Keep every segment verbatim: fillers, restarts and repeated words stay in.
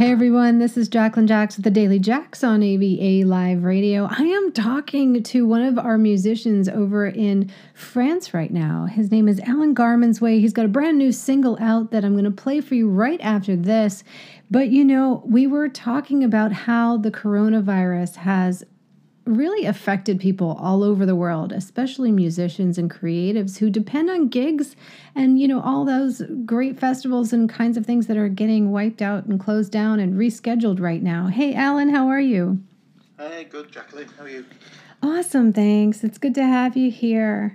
Hey everyone, this is Jacqueline Jax with the Daily Jax on A V A Live Radio. I am talking to one of our musicians over in France right now. His name is Alan Garmansway. He's got a brand new single out that I'm going to play for you right after this. But you know, we were talking about how the coronavirus has really affected people all over the world, especially musicians and creatives who depend on gigs and, you know, all those great festivals and kinds of things that are getting wiped out and closed down and rescheduled right now. Hey, Alan, how are you? Hey, good, Jacqueline. How are you? Awesome, thanks. It's good to have you here.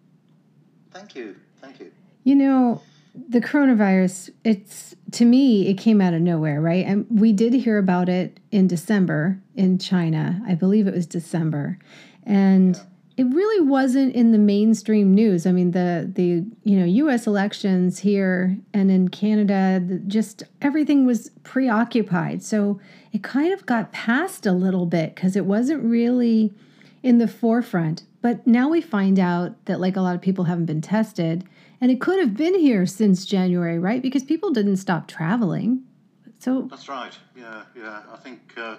Thank you. Thank you. You know, the coronavirus, it's, to me, it came out of nowhere, right? And we did hear about it in December in China. I believe it was December. And yeah. It really wasn't in the mainstream news. I mean, the, the you know, U S elections here and in Canada, the, just everything was preoccupied. So it kind of got passed a little bit because it wasn't really in the forefront. But now we find out that, like, a lot of people haven't been tested. And it could have been here since January, right? Because people didn't stop traveling. So that's right. Yeah, yeah. I think, uh,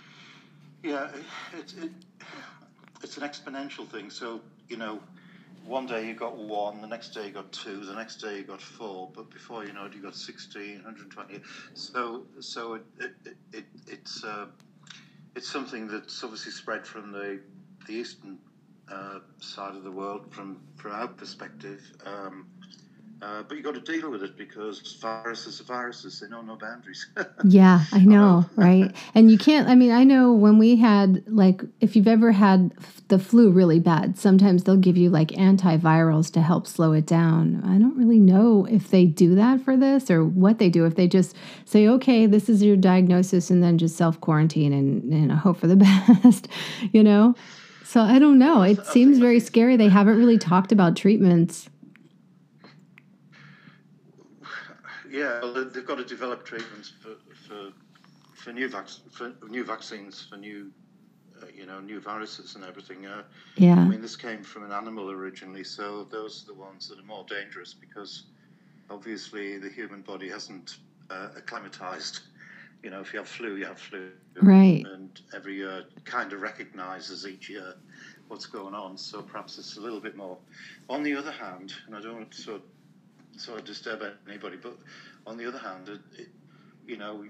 yeah, it's it, it's an exponential thing. So, you know, one day you got one, the next day you got two, the next day you got four, but before you know it, you got sixteen, one hundred twenty. So, so it, it, it, it it's uh, it's something that's obviously spread from the the eastern uh, side of the world, from from our perspective. Um, Uh, but you got to deal with it because viruses are viruses. They know no boundaries. Yeah, I know, right? And you can't, I mean, I know when we had, like, if you've ever had the flu really bad, sometimes they'll give you, like, antivirals to help slow it down. I don't really know if they do that for this or what they do. If they just say, okay, this is your diagnosis, and then just self-quarantine and, and hope for the best, you know? So I don't know. It well, seems very scary. They haven't really talked about treatments. Yeah, well, they've got to develop treatments for for, for new vac- for new vaccines for new, uh, you know, new viruses and everything. Uh, yeah. I mean, this came from an animal originally, so those are the ones that are more dangerous because obviously the human body hasn't uh, acclimatized. You know, if you have flu, you have flu. Right. And every year kind of recognizes each year what's going on. So perhaps it's a little bit more. On the other hand, and I don't want to sort of sort of disturb anybody, but on the other hand, it, it, you know,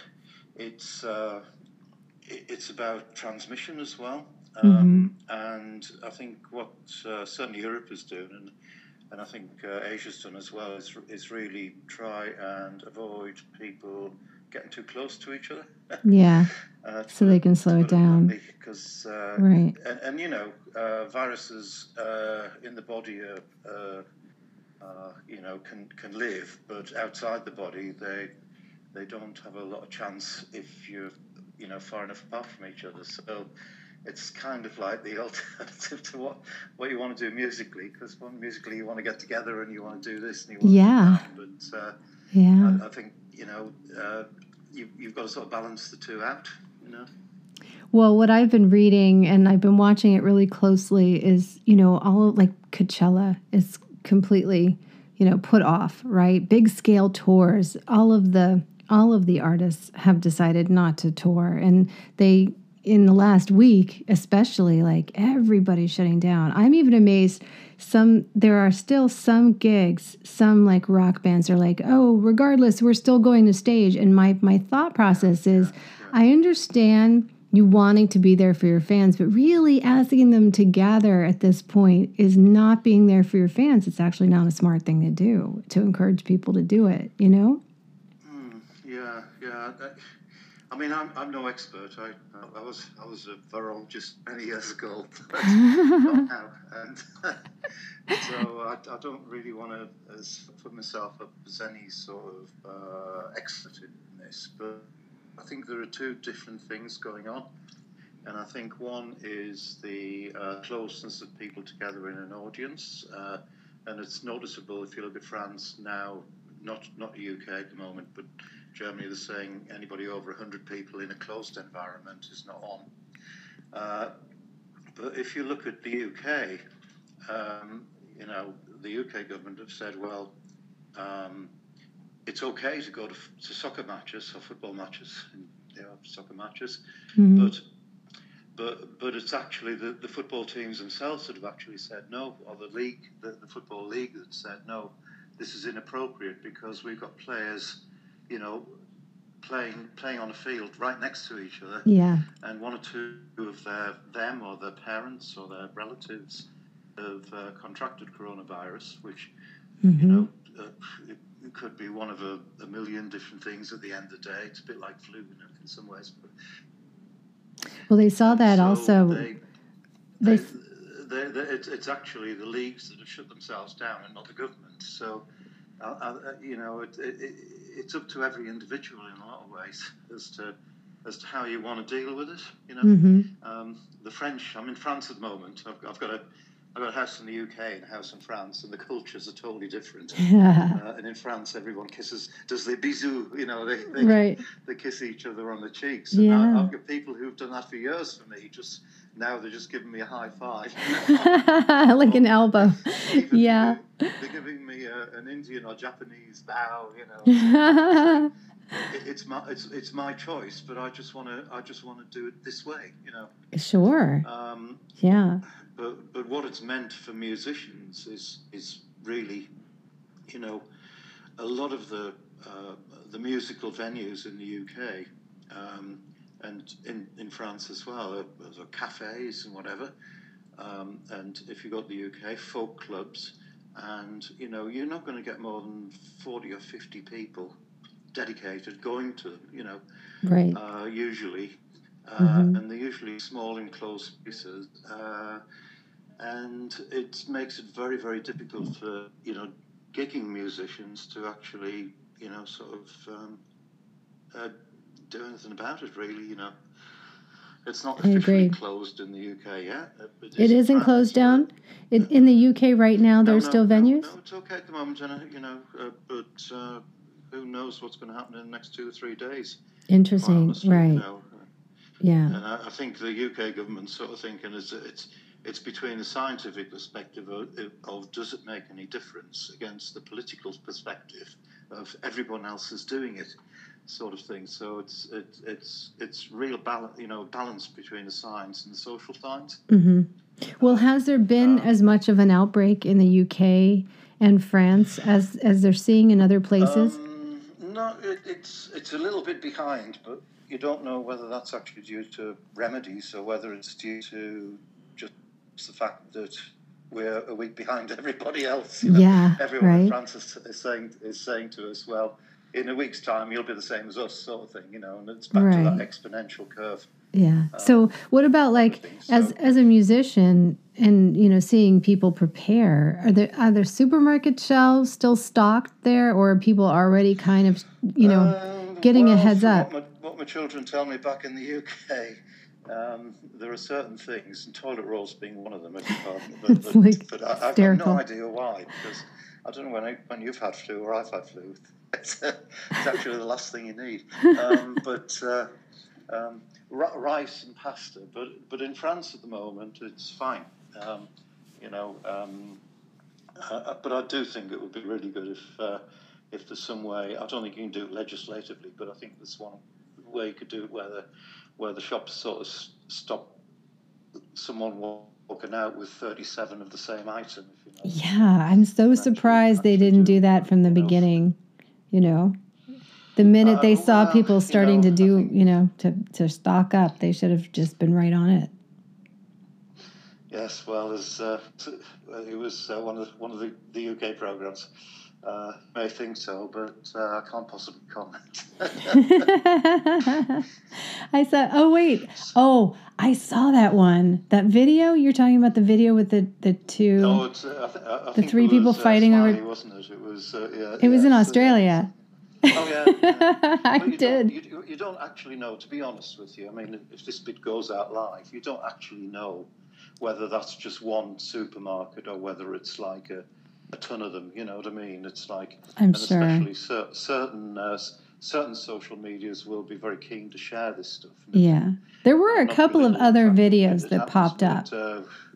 it's uh, it, it's about transmission as well, um, mm-hmm. and I think what uh, certainly Europe is doing, and and I think uh, Asia's done as well, is is really try and avoid people getting too close to each other. Yeah, uh, so they can slow it down. Because uh, right, and, and you know, uh, viruses uh, in the body are. Uh, Uh, you know, can can live, but outside the body, they they don't have a lot of chance if you're, you know, far enough apart from each other. So it's kind of like the alternative to what, what you want to do musically, because one musically you want to get together and you want to do this and you want yeah. to do that. But uh, yeah, I, I think, you know, uh, you, you've got to sort of balance the two out, you know. Well, what I've been reading and I've been watching it really closely is, you know, all of, like, Coachella is completely, you know, put off, right? Big scale tours. All of the all of the artists have decided not to tour, and they, in the last week especially, like, everybody's shutting down. I'm even amazed. Some there are still some gigs, some, like, rock bands are like, oh, regardless, we're still going to stage. And my my thought process is, Yeah, yeah. I understand you wanting to be there for your fans, but really asking them to gather at this point is not being there for your fans. It's actually not a smart thing to do, to encourage people to do it, you know? Mm, yeah, yeah. I mean, I'm I'm no expert. I I was I was a virologist many years ago, but not now. And so I, I don't really want to put myself up as any sort of uh, expert in this, but I think there are two different things going on. And I think one is the uh, closeness of people together in an audience. Uh, and it's noticeable if you look at France now, not not the U K at the moment, but Germany, they're saying anybody over one hundred people in a closed environment is not on. Uh, but if you look at the U K, um, you know, the U K government have said, well, um, it's okay to go to, to soccer matches or football matches, and, you know, soccer matches, Mm-hmm. but but but it's actually the, the football teams themselves that have actually said no, or the league, the, the football league that said no, this is inappropriate because we've got players, you know, playing playing on a field right next to each other, Yeah. and one or two of their them or their parents or their relatives have uh, contracted coronavirus, which Mm-hmm. you know uh, it, it could be one of a, a million different things at the end of the day. It's a bit like flu in, in some ways. But, Well, they saw that so also. They, They, they, they, they, it's, it's actually the leagues that have shut themselves down and not the government. So, uh, uh, you know, it, it, it, it's up to every individual in a lot of ways as to as to how you want to deal with it. You know, mm-hmm. um, the French. I'm in France at the moment. I've, I've got a I've got a house in the U K and a house in France, and the cultures are totally different. uh, and in France, everyone kisses, does the bisous, you know, they they, right. they kiss each other on the cheeks. And Yeah. I, I've got people who've done that for years for me. Just now, they're just giving me a high five, like an elbow. Even Yeah. They're, they're giving me a, an Indian or Japanese bow, you know. it, it's my it's it's my choice, but I just want to I just want to do it this way, you know. Sure. Um, yeah. But but what it's meant for musicians is is really, you know, a lot of the uh, the musical venues in the U K um, and in, in France as well, there's uh, cafes and whatever. Um, and if you go to the U K, folk clubs, and you know, you're not going to get more than forty or fifty people dedicated going to them, you know, right. uh, usually. Uh, mm-hmm. And they're usually small enclosed spaces. Uh, And it makes it very, very difficult for, you know, gigging musicians to actually, you know, sort of um, uh, do anything about it, really, you know. It's not officially closed in the U K yet. It, it isn't France, closed down? It, in the U K right now, no, there's no, still no, venues? No, it's okay at the moment, and, you know, uh, but uh, who knows what's going to happen in the next two or three days. Interesting, honestly, right. You know. Yeah. And I, I think the U K government's sort of thinking is that it's it's between the scientific perspective of, of does it make any difference against the political perspective of everyone else is doing it, sort of thing. So it's it, it's it's real balance, you know, balance between the science and the social science. Mm-hmm. Well, has there been um, as much of an outbreak in the U K and France as as they're seeing in other places? Um, no, it, it's it's a little bit behind, but you don't know whether that's actually due to remedies or whether it's due to just the fact that we're a week behind everybody else. You know? Yeah, everyone right. in France is, is saying is saying to us, well, in a week's time you'll be the same as us, sort of thing, you know, and it's back right. to that exponential curve. Yeah. Um, so what about like so, as as a musician and you know seeing people prepare? Are there are there supermarket shelves still stocked there, or are people already kind of you know um, getting well, a heads up? What my, what my children tell me back in the U K. Um, there are certain things, and toilet rolls being one of them, if you pardon, but, but, like but I, I've got no idea why, because I don't know when I, when you've had flu or I've had flu. It's, uh, it's actually the last thing you need. Um, but uh, um, r- rice and pasta, but but in France at the moment it's fine. Um, you know, um, uh, but I do think it would be really good if uh, if there's some way. I don't think you can do it legislatively, but I think there's one way you could do it where the where the shops sort of stop someone walking out with thirty-seven of the same item. If you know. Yeah, I'm so surprised actually, they actually didn't do, do that from the beginning. You know, the minute uh, they saw well, people starting you know, to do, think, you know, to, to stock up, they should have just been right on it. Yes, well, as, uh, it was uh, one of the, one of the, the U K programs. Uh, may think so, but uh, I can't possibly comment. I saw. Oh wait. Oh, I saw that one. That video you're talking about. The video with the the two. No, it's, uh, I th- I the think three it was, people fighting uh, Smiley, over. Wasn't it? It was. Uh, yeah. It was yeah, in Australia. So, yeah. Oh yeah. yeah. I you did. Don't, you, you don't actually know. To be honest with you, I mean, if this bit goes out live, you don't actually know whether that's just one supermarket or whether it's like a. a ton of them, you know what I mean? It's like, I'm and sure. especially cer- certain uh, certain social medias will be very keen to share this stuff. Yeah, there were a couple of other videos that popped up. But, uh,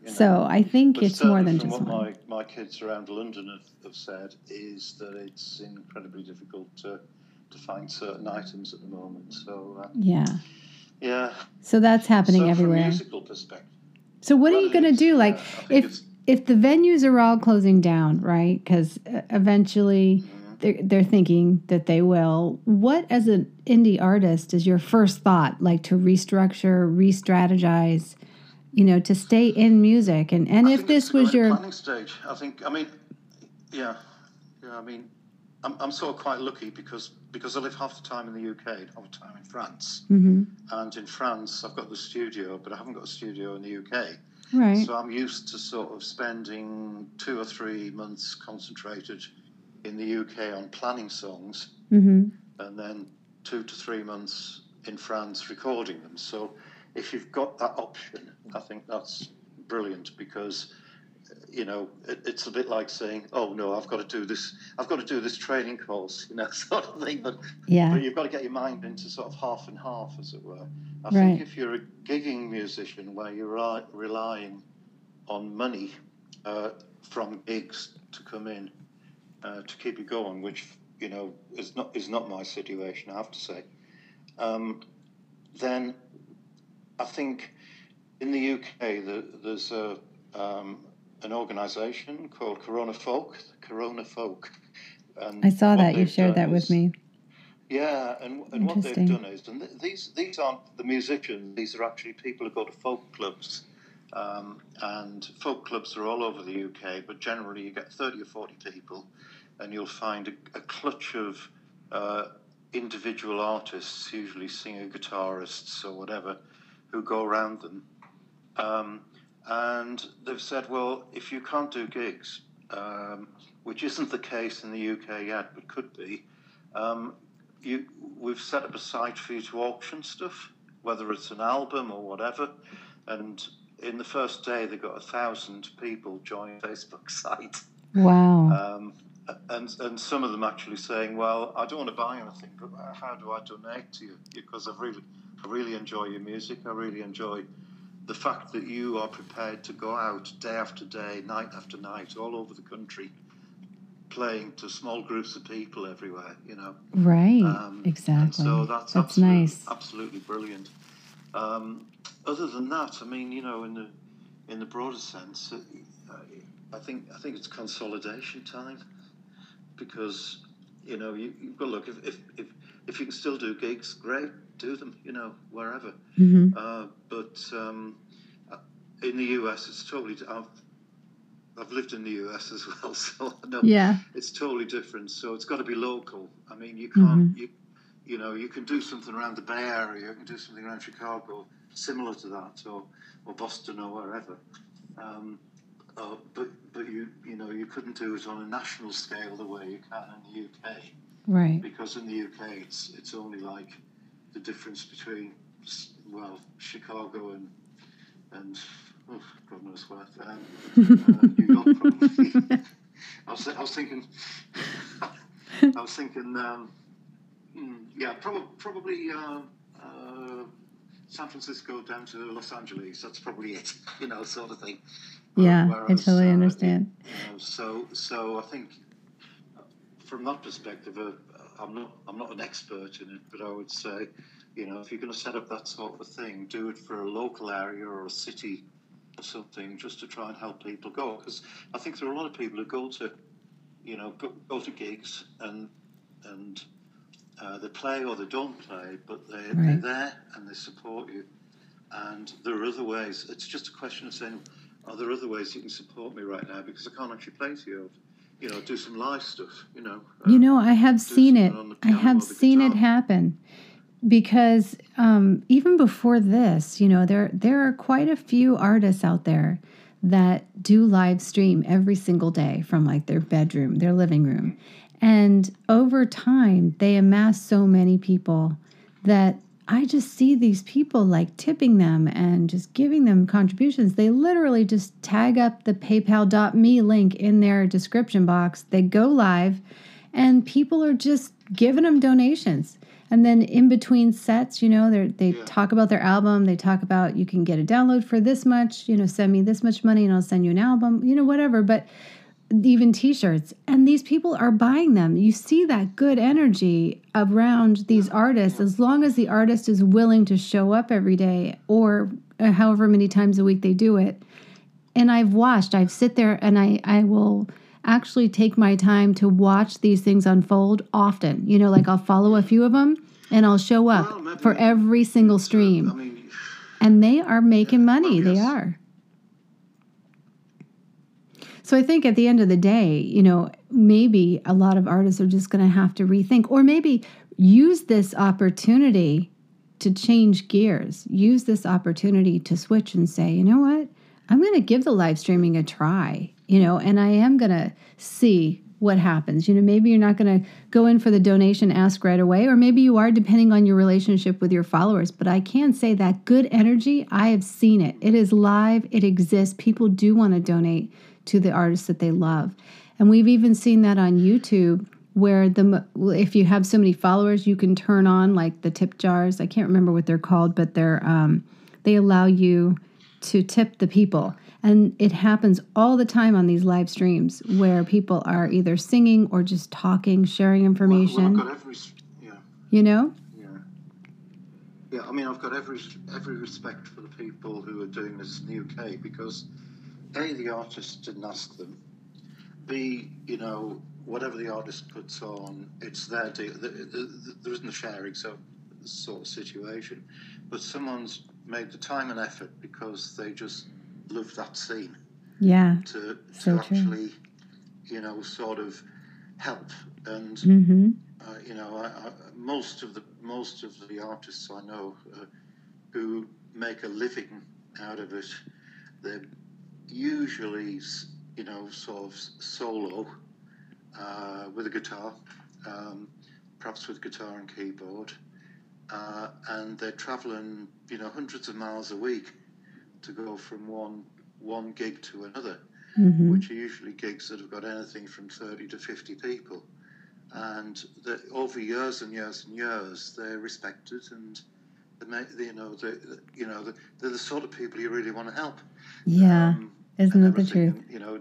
You know? So I think but it's more than from just what one. my, my kids around London have, have said is that it's incredibly difficult to to find certain items at the moment. So uh, Yeah. yeah. So that's happening so everywhere. From a musical perspective. So what well, are you going to do? Yeah, like if if the venues are all closing down, right? Because eventually mm-hmm. they're, they're thinking that they will. What, as an indie artist, is your first thought? Like to restructure, re-strategize, you know, to stay in music? And, and I if think this it's was your planning stage, I think. I mean, yeah, yeah. I mean, I'm I'm sort of quite lucky because because I live half the time in the U K, half the time in France, mm-hmm. and in France I've got the studio, but I haven't got a studio in the U K. Right. So I'm used to sort of spending two or three months concentrated in the U K on planning songs, mm-hmm. and then two to three months in France recording them. So if you've got that option, I think that's brilliant because, you know, it, it's a bit like saying, oh, no, I've got to do this, I've got to do this training course, you know, sort of thing. But, yeah. but you've got to get your mind into sort of half and half, as it were. I right. think if you're a gigging musician where you're relying on money uh, from gigs to come in uh, to keep you going, which, you know, is not is not my situation, I have to say, um, then I think in the U K the, there's a um, an organisation called Corona Folk, Corona Folk. And I saw that. You shared that is, with me. Yeah, and, and what they've done is, and th- these these aren't the musicians, these are actually people who go to folk clubs. Um, and folk clubs are all over the U K, but generally you get thirty or forty people, and you'll find a, a clutch of uh, individual artists, usually singer guitarists or whatever, who go around them. Um, and they've said, well, if you can't do gigs, um, which isn't the case in the U K yet, but could be, um, you, we've set up a site for you to auction stuff, whether it's an album or whatever. And in the first day, they got a thousand people join the Facebook site. Wow. Um, and and some of them actually saying, well, I don't want to buy anything, but how do I donate to you? Because I really, I really enjoy your music. I really enjoy the fact that you are prepared to go out day after day, night after night, all over the country, playing to small groups of people everywhere, you know. Right, um, exactly. And so that's, that's absolutely, nice. absolutely brilliant. Um, other than that, I mean, you know, in the in the broader sense, uh, I think I think it's consolidation time because, you know, you, you've got to look, if, if if if you can still do gigs, great, do them, you know, wherever. Mm-hmm. Uh, but um, in the U S, it's totally. I've, I've lived in the U S as well, so I know yeah. it's totally different. So it's got to be local. I mean, you can't. Mm-hmm. You, you know, you can do something around the Bay Area, you can do something around Chicago, similar to that, or or Boston or wherever. Um, uh, but but you you know you couldn't do it on a national scale the way you can in the U K. Right. Because in the U K, it's it's only like the difference between, well, Chicago and and oh, God knows where. Um, uh, New York probably. I was I was thinking. I was thinking. Um, mm, yeah, prob- probably uh, uh, San Francisco down to Los Angeles. That's probably it. You know, sort of thing. Yeah, Whereas, I totally uh, understand. You know, so so I think from that perspective, uh, I'm not I'm not an expert in it, but I would say, you know, if you're going to set up that sort of thing, do it for a local area or a city or something, just to try and help people go. Because I think there are a lot of people who go to, you know, go, go to gigs and and uh, they play or they don't play, but they, right. they're there and they support you. And there are other ways. It's just a question of saying, are there other ways you can support me right now? Because I can't actually play to you. You know, do some live stuff, you know. Uh, you know, I have seen it. I have seen guitar. it happen. Because um, even before this, you know, there there are quite a few artists out there that do live stream every single day from like their bedroom, their living room. And over time, they amass so many people that I just see these people like tipping them and just giving them contributions. They literally just tag up the paypal dot me link in their description box. They go live and people are just giving them donations. And then in between sets, you know, they they Yeah. talk about their album. They talk about you can get a download for this much, you know, send me this much money and I'll send you an album, you know, whatever. But even T-shirts. And these people are buying them. You see that good energy around these artists as long as the artist is willing to show up every day or uh, however many times a week they do it. And I've watched, I've sit there and I, I will actually take my time to watch these things unfold often. You know, like I'll follow a few of them and I'll show up Well, maybe for every single it's, uh, stream. I mean, And they are making money. well, They yes. are. So I think at the end of the day, you know, maybe a lot of artists are just going to have to rethink or maybe use this opportunity to change gears. Use this opportunity to switch and say, you know what? I'm going to give the live streaming a try, you know, and I am going to see what happens. You know, maybe you're not going to go in for the donation ask right away, or maybe you are depending on your relationship with your followers. But I can say that good energy, I have seen it. It is live. It exists. People do want to donate to the artists that they love. And we've even seen that on YouTube where the if you have so many followers, you can turn on like the tip jars. I can't remember what they're called, but they're um, they allow you to tip the people. And it happens all the time on these live streams where people are either singing or just talking, sharing information. Well, well, I've got every, yeah, you know? yeah, yeah. I mean, I've got every every respect for the people who are doing this in the U K because A, the artist didn't ask them. B, you know, whatever the artist puts on, it's their deal. The, the, the, there isn't a sharing so sort of situation, but someone's made the time and effort because they just love that scene. Yeah. To so to true. actually, you know, sort of help and mm-hmm. uh, you know, I, I, most of the most of the artists I know uh, who make a living out of it, they're usually, you know, sort of solo uh, with a guitar, um, perhaps with guitar and keyboard, uh, and they're traveling, you know, hundreds of miles a week to go from one one gig to another, mm-hmm. which are usually gigs that have got anything from thirty to fifty people, and the, over years and years and years, they're respected and. They, you know, they, you know, they're the sort of people you really want to help. Yeah, um, isn't that the truth? And, you know,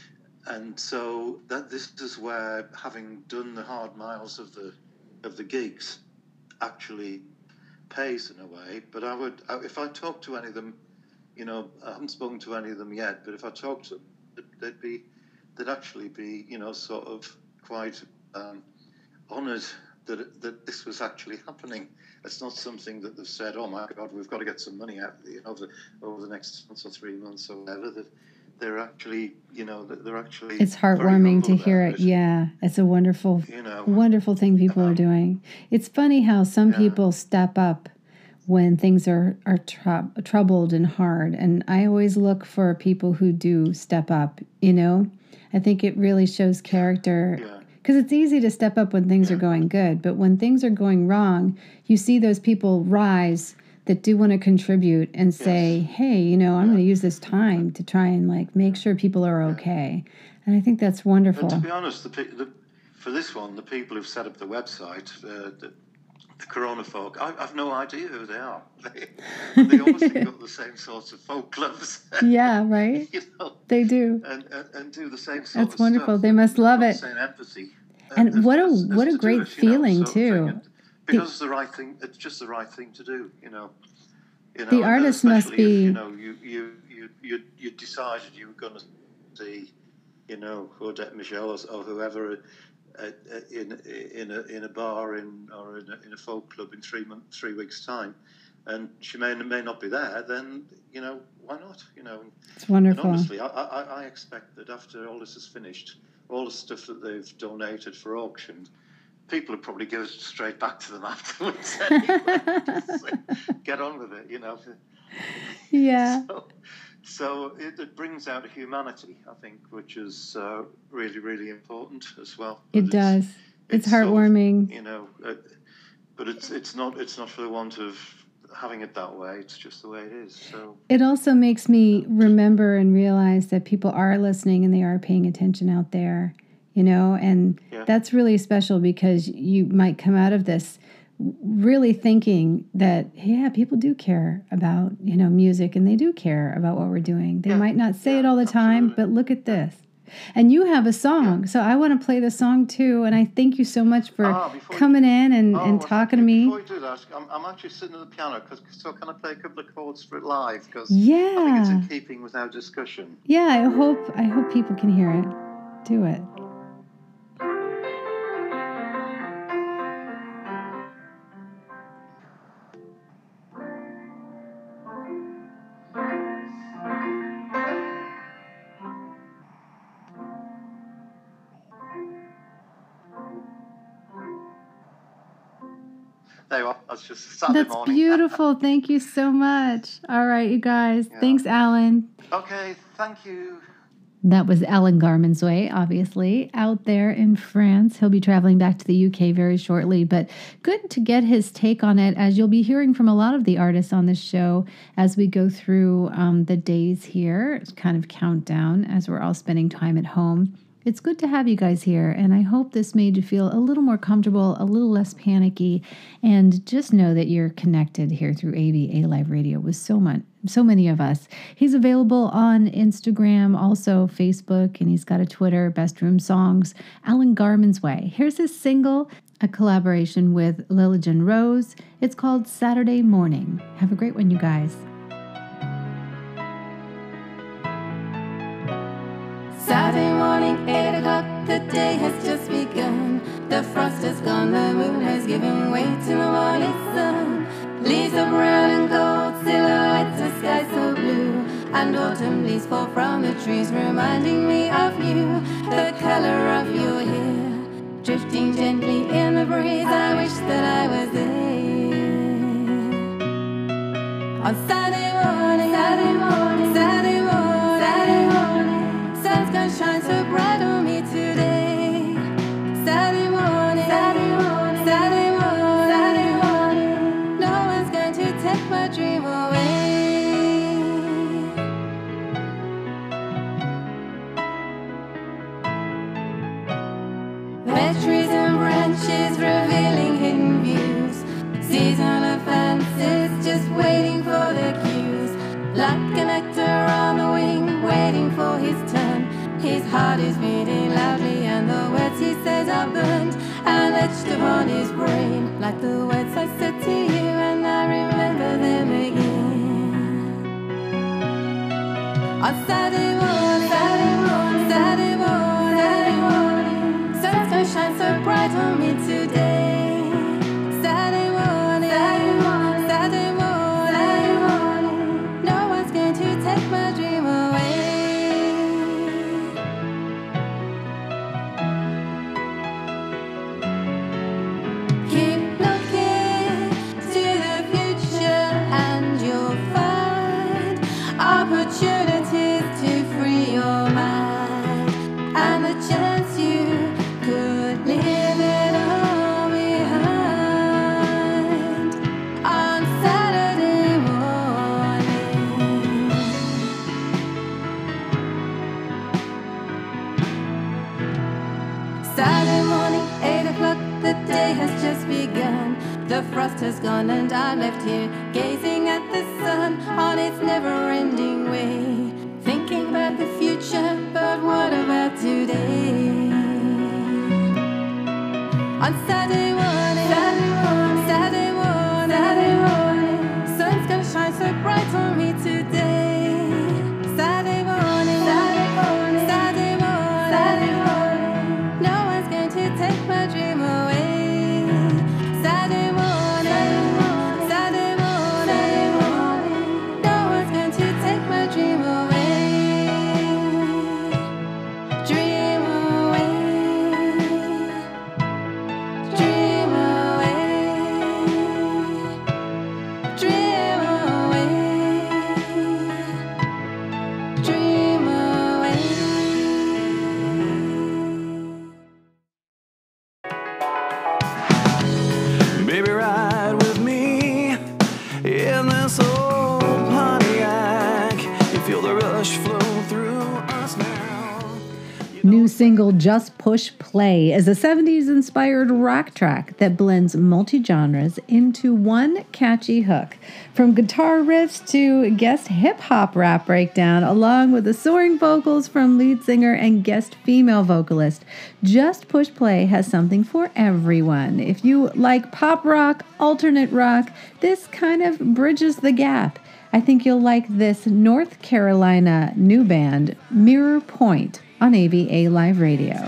and so that this is where having done the hard miles of the of the gigs actually pays in a way. But I would, if I talk to any of them, you know, I haven't spoken to any of them yet. But if I talk to them, they'd be, they'd actually be, you know, sort of quite um, honoured that that this was actually happening. It's not something that they've said, "Oh my God, we've got to get some money out you know, over, over the next months or three months or whatever." That they're actually, you know, they're actually. It's heartwarming to hear it. it. Yeah, it's a wonderful, you know, wonderful thing people um, are doing. It's funny how some yeah. people step up when things are are tr- troubled and hard, and I always look for people who do step up. You know, I think it really shows character. Yeah. Because it's easy to step up when things yeah. are going good, but when things are going wrong, you see those people rise that do want to contribute and say, yes. hey, you know, I'm yeah. going to use this time to try and like make sure people are okay. And I think that's wonderful. And to be honest, the, the, for this one, the people who've set up the website, uh, the, the Corona folk, I, I've no idea who they are. They, they obviously got the same sorts of folk clubs. Yeah, right? You know, they do. And, and, and do the same sort That's of wonderful. stuff. They must love the it. Same empathy. And as, what a as, what as a great it, feeling, know, so too. And, because the, it's the right thing. It's just the right thing to do, you know. You know the artist must be... If, you know, you, you, you, you, you decided you were going to see, you know, Odette Michelle or, or whoever uh, uh, in in a in a bar in or in a, in a folk club in three months, three weeks' time, and she may may not be there. Then you know why not? You know, it's wonderful. And honestly, I, I I expect that after all this is finished, all the stuff that they've donated for auction, people will probably give it straight back to them afterwards. Anyway. Get on with it, you know. Yeah. So, so it, it brings out humanity, I think, which is uh, really, really important as well. But it does. It's, it's heartwarming. Sort of, you know, uh, but it's it's not it's not for the want of having it that way. It's just the way it is. So it also makes me remember and realize that people are listening and they are paying attention out there. You know, and yeah. that's really special because you might come out of this really thinking that, yeah, people do care about, you know, music, and they do care about what we're doing. They Yeah, might not say yeah, it all the time, absolutely. but look at this. And you have a song, so I want to play the song too. And I thank you so much for Ah, before you- coming in and, Oh, and well, talking to thank you. me. Before you do that, I'm, I'm actually sitting at the piano, cause, so can I play a couple of chords for it live? Because I think it's Yeah. in keeping with our discussion. Yeah, I hope I hope people can hear it. Do it. There you are. That's just Saturday That's morning. beautiful. Thank you so much. All right, you guys. Yeah. Thanks, Alan. Okay, thank you. That was Alan Garmansway, obviously, out there in France. He'll be traveling back to the U K very shortly, but good to get his take on it, as you'll be hearing from a lot of the artists on this show as we go through um, the days here. It's kind of countdown as we're all spending time at home. It's good to have you guys here, and I hope this made you feel a little more comfortable, a little less panicky, and just know that you're connected here through A B A Live Radio with so much, so many of us. He's available on Instagram, also Facebook, and he's got a Twitter, Best Room Songs, Alan Garmansway. Here's his single, a collaboration with Lillian Rose. It's called Saturday Morning. Have a great one, you guys. Saturday morning, eight o'clock, the day has just begun. The frost is gone, the moon has given way to the morning sun. Leaves are brown and gold, silhouettes of sky so blue. And autumn leaves fall from the trees, reminding me of you. The color of your hair, drifting gently in the breeze. I wish that I was there. On Saturday morning, Saturday morning, Saturday morning, Saturday morning, sun's gonna shine so bright on me today. Saturday morning, Saturday morning, Saturday morning, Saturday morning, no one's going to take my dream away. Red trees and branches revealing hidden views, seasonal fences just waiting for their cues. Like an actor on the wing, waiting for his turn. His heart is beating loudly, and the words he says are burned and etched upon his brain, like the words I said to you, and I remember them again. On Saturday morning, Saturday morning, Saturday morning, Saturday morning, sun's gonna shine so bright on me today. Saturday morning, Saturday morning, Saturday morning, Saturday morning, no one's going to take my dream away. Keep looking to the future and you'll find opportunities to free your mind, and the chance you could leave it all behind on Saturday morning. Saturday morning, eight o'clock, the day has just begun. The frost has gone and I'm left here gazing at the sun on its never-ending way, thinking about the future, but what about today? On Saturday morning, Saturday morning, Saturday morning, Saturday morning, sun's gonna shine so bright on me today. Saturday morning, Saturday morning, Saturday morning, Saturday morning, no one's going to take my dream away. Saturday morning, Saturday morning, Saturday morning, no one's going to take my dream away. Dream away. Dream away, dream away, dream away. single, Just Push Play, is a seventies-inspired rock track that blends multi-genres into one catchy hook. From guitar riffs to guest hip-hop rap breakdown, along with the soaring vocals from lead singer and guest female vocalist, Just Push Play has something for everyone. If you like pop rock, alternate rock, this kind of bridges the gap. I think you'll like this North Carolina new band, Mirror Point, on A V A Live Radio.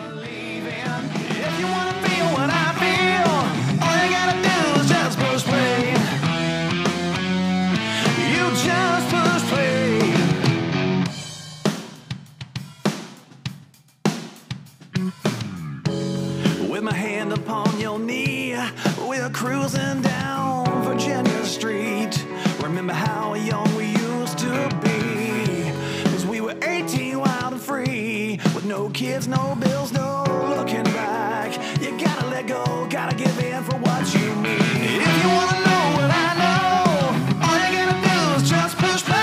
With my hand upon your knee, we're cruising down Virginia Street. Remember how young we used to be, 'cause we were eighteen, wild and free, with no kids, no bills, no looking back. You gotta let go, gotta give in for what you need. If you wanna know what I know, all you gotta do is just push play.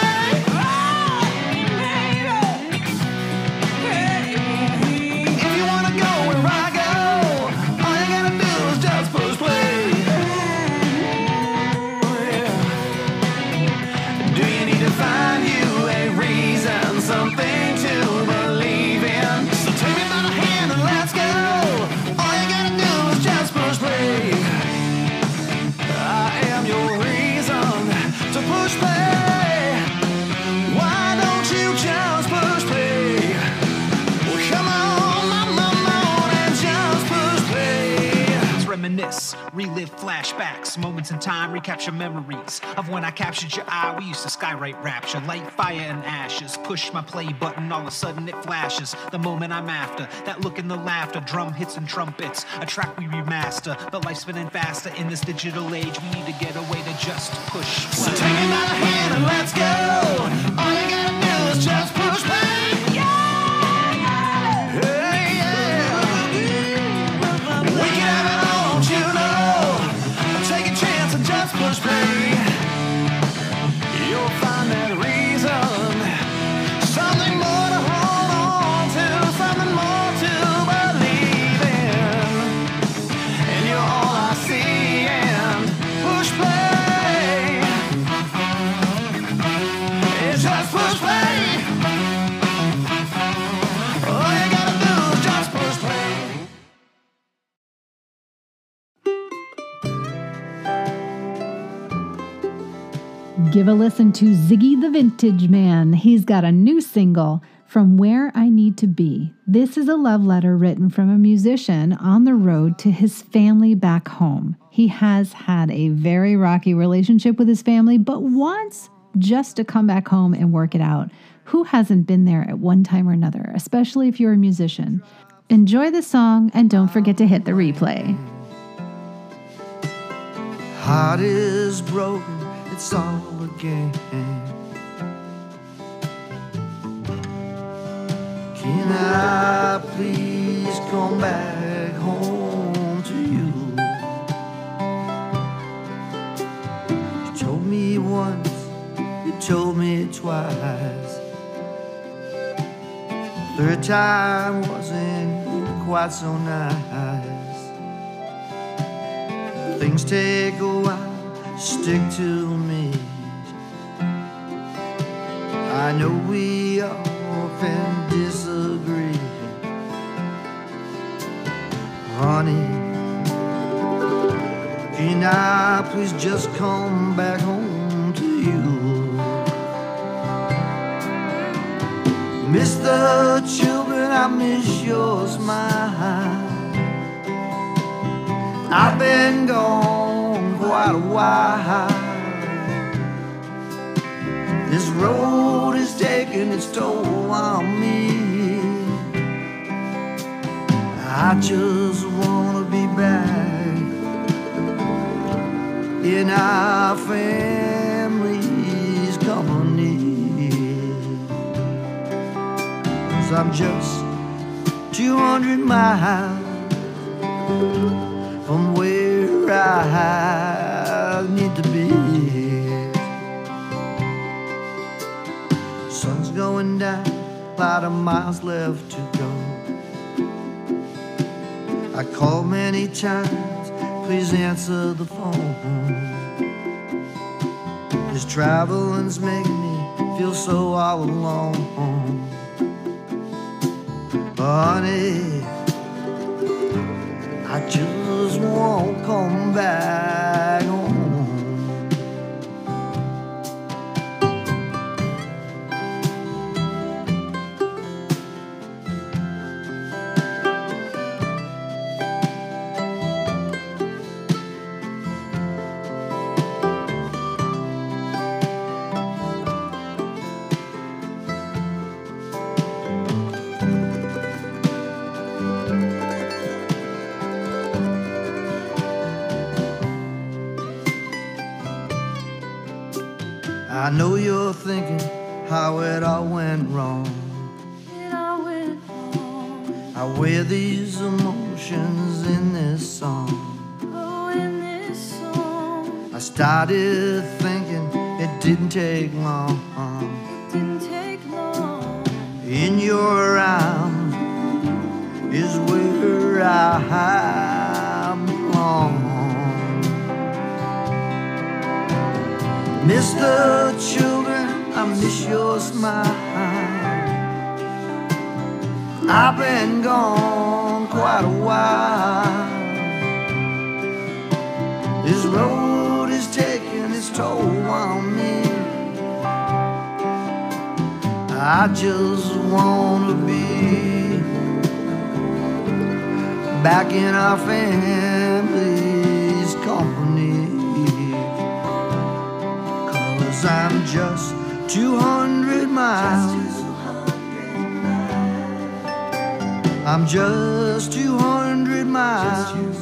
If you wanna go where I go, all you gotta do is just push play. Find you a reason, something to believe in. So take me by the hand and let's go. All you gotta do is just push play. I am your reason to push play. Why don't you just push play? Well, come on, come on, and just push play. Let's reminisce, relive flashbacks, moments in time, recapture memories of when I captured your eye. We used to skywrite rapture, light fire and ashes. Push my play button, all of a sudden it flashes. The moment I'm after, that look and the laughter, drum hits and trumpets, a track we remaster. But life's spinning faster in this digital age. We need to get away to just push play. So take me by the hand and let's go. All you gotta do is just push play. Yeah, yeah. We can have it all, don't you know? Take a chance and just push play. You'll find that reason, something more to hold on to, something more to believe in. And you're all I see, and push play. It's just push play. All you gotta do is just push play. Give a listen to Ziggy the Vintage Man. He's got a new single, From Where I Need to Be. This is a love letter written from a musician on the road to his family back home. He has had a very rocky relationship with his family, but wants just to come back home and work it out. Who hasn't been there at one time or another, especially if you're a musician? Enjoy the song and don't forget to hit the replay. Heart is broken, it's all a game. Can I please come back home to you? You told me once, you told me twice. Third time wasn't quite so nice. Things take a while, stick to me. I know we often disagree. Honey, can I please just come back home to you? Miss the children, I miss your smile. I've been gone quite a while. This road is taking its toll on me. I just wanna be back in our family's company. 'Cause I'm just two hundred miles from where I need to be. Sun's going down, a lot of miles left to go. I called many times, please answer the phone. This traveling's making me feel so all alone. Honey, I just won't come back home. I know you're thinking how it all went wrong. It all went wrong. I wear these emotions in this song. Oh, in this song. I started thinking it didn't take long. It didn't take long. In your arms is where I belong. Miss the children, I miss your smile. I've been gone quite a while. This road is taking its toll on me. I just wanna be back in our family's company. I'm just two hundred miles. I'm just two hundred miles.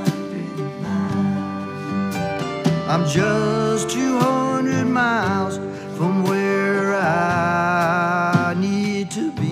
I'm just two hundred miles from where I need to be.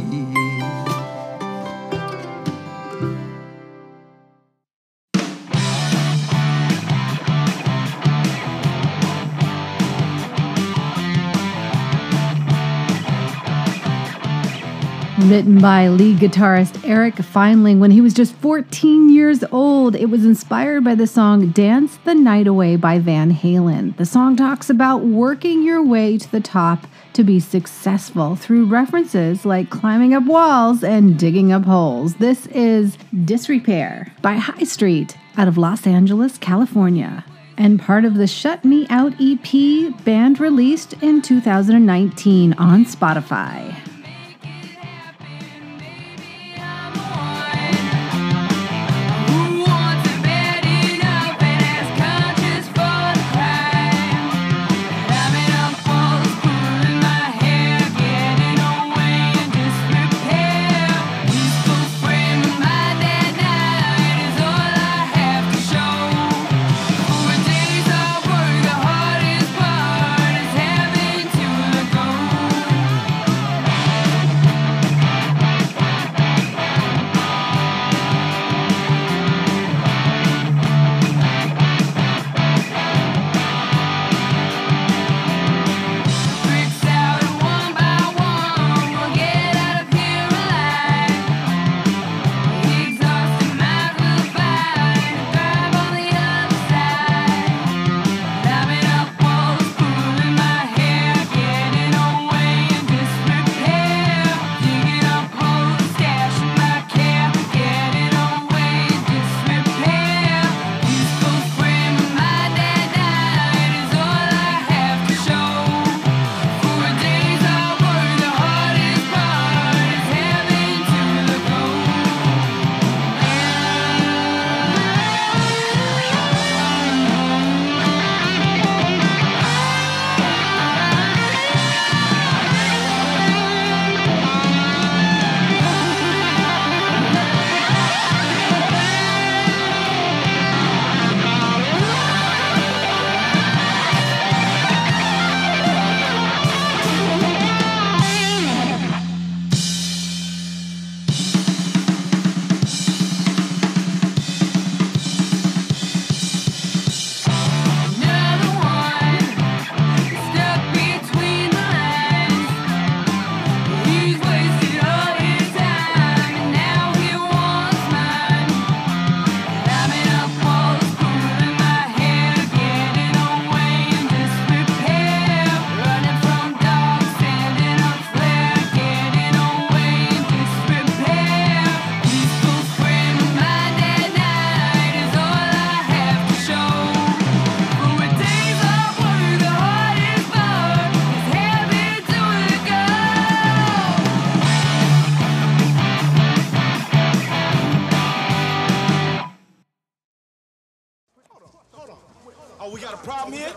Written by lead guitarist Eric Feinling when he was just fourteen years old. It was inspired by the song Dance the Night Away by Van Halen. The song talks about working your way to the top to be successful through references like climbing up walls and digging up holes. This is Disrepair by High Street out of Los Angeles, California, and part of the Shut Me Out E P band released in two thousand nineteen on Spotify. Having to let go. Oh, we got a problem here?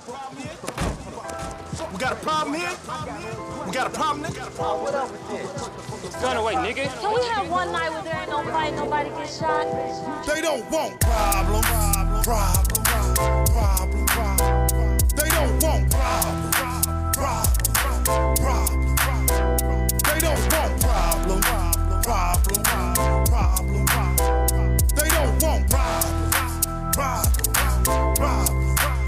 We got a problem here? We got a problem, nigga? Oh, what up with this? Gun away, nigga. Can we have one night where there ain't no fight, nobody get shot? They don't want problems, problems, problems, problems. They don't want problems, problems, problems. They don't want problems, problems, problems. They don't want problems, problems, problems.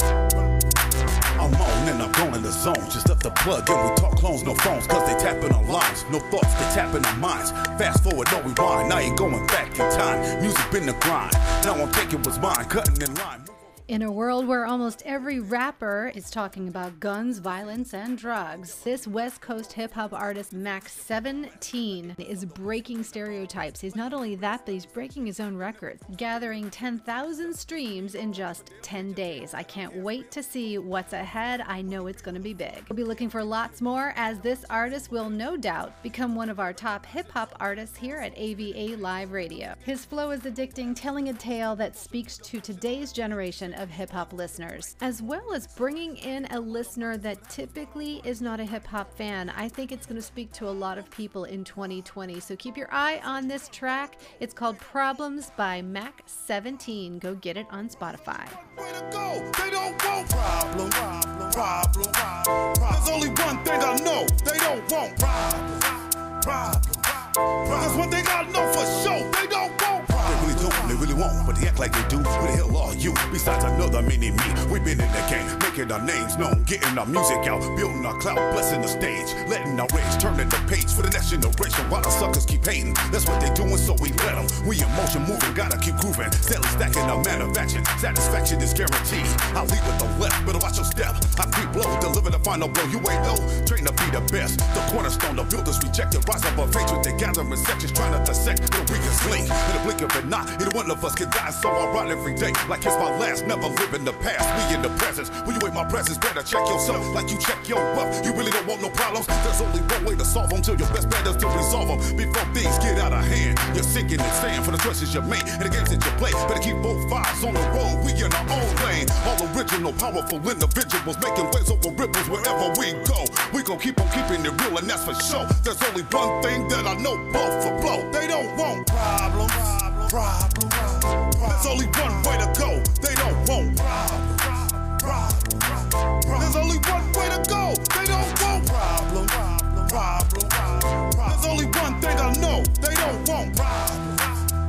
I'm on and I'm going in the zone. Just up the plug and we talk clones, no phones, cause they tapping on lines. No thoughts, they tapping on minds. Fast forward, no rewind. I ain't going back in time. Music been the grind. Now I'm taking what's mine, cutting in line. In a world where almost every rapper is talking about guns, violence, and drugs, this West Coast hip-hop artist Mac seventeen is breaking stereotypes. He's not only that, but he's breaking his own records, gathering ten thousand streams in just ten days. I can't wait to see what's ahead. I know it's going to be big. We'll be looking for lots more, as this artist will no doubt become one of our top hip-hop artists here at A V A Live Radio. His flow is addicting, telling a tale that speaks to today's generation of hip-hop listeners, as well as bringing in a listener that typically is not a hip-hop fan. I think it's going to speak to a lot of people in twenty twenty, so keep your eye on this track. It's called Problems by Mac seventeen. Go get it on Spotify. Way to go. They don't want problem, problem, problem, problem. There's only one thing I know. They don't want problem, problem, problem. That's one thing I know for sure. They don't want problem. They really don't, they really won't, but they act like they do. Who the hell are you? Besides another mini me. We've been in the game, making our names known, getting our music out, building our clout, blessing the stage, letting our rage turning the page for the next generation. While the suckers keep hating, that's what they doing, so we let them. We in motion moving, gotta keep grooving, steadily stacking our manufacturing. Satisfaction is guaranteed. I'll lead with the left, better watch your step. I creep low, deliver the final blow. You ain't low, train to be the best. The cornerstone, the builders rejected, rise up a faith with the gathering sections, trying to dissect the weakest link. In the blink of an eye, either one of us can die, so I ride every day like it's my last. Never live in the past, we in the presence. When you ain't my presence, better check yourself like you check your wealth. You really don't want no problems. There's only one way to solve them, till your best bet is to resolve them. Before things get out of hand, you're sinking in sand for the choices you made and the games that you play. Better keep both vibes on the road, we in our own lane. All original, powerful individuals making waves over ripples wherever we go. We gon' keep on keeping it real, and that's for sure. There's only one thing that I know, blow for blow. They don't want problems, problems, problems. There's only one way to go. They don't want problems, problems. There's only one way to go. They don't want problems, problems. There's only one thing I know. They don't want problems,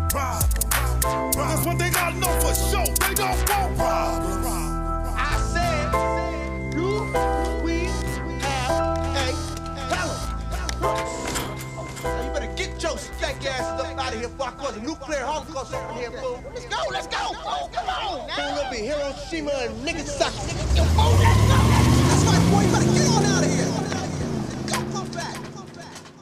problems. There's one thing I know for sure. They don't want problems. I said, do we have a problem? You better get your stank ass up out of here before I cause a nuclear holocaust up in here, fool. Let's go, let's go, fool. Come on now. Fool up in Hiroshima and Nagasaki. Yo, fool, let's go. That's right, boy. You better get on out of here. Don't come back. Come back.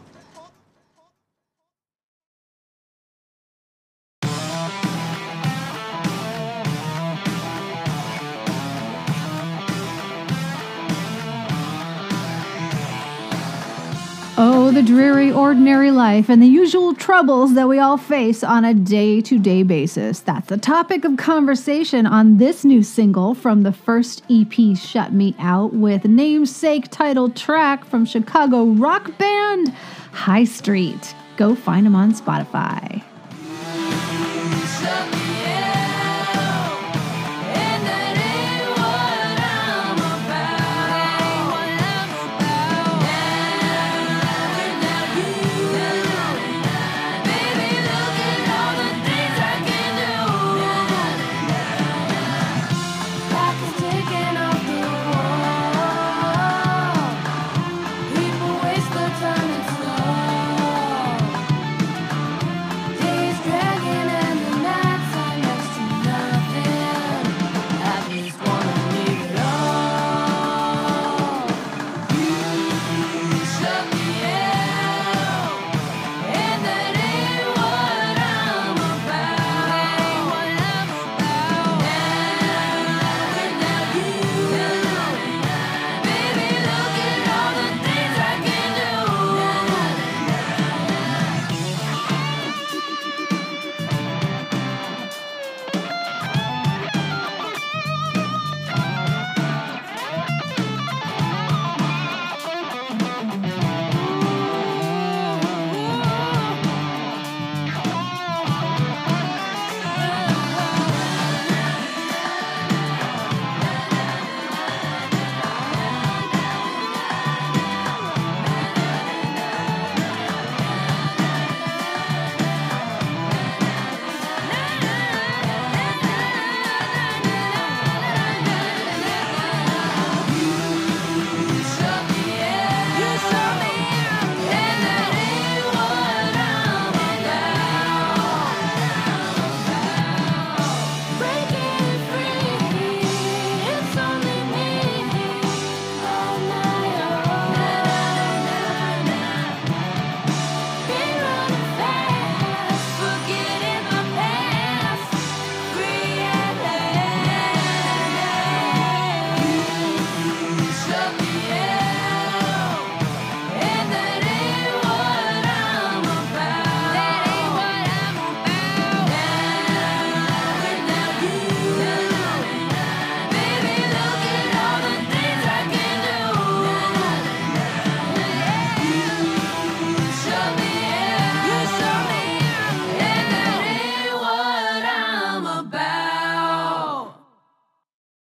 Oh, the dreary, ordinary life and the usual troubles that we all face on a day-to-day basis. That's the topic of conversation on this new single from the first E P, Shut Me Out, with namesake title track from Chicago rock band High Street. Go find them on Spotify.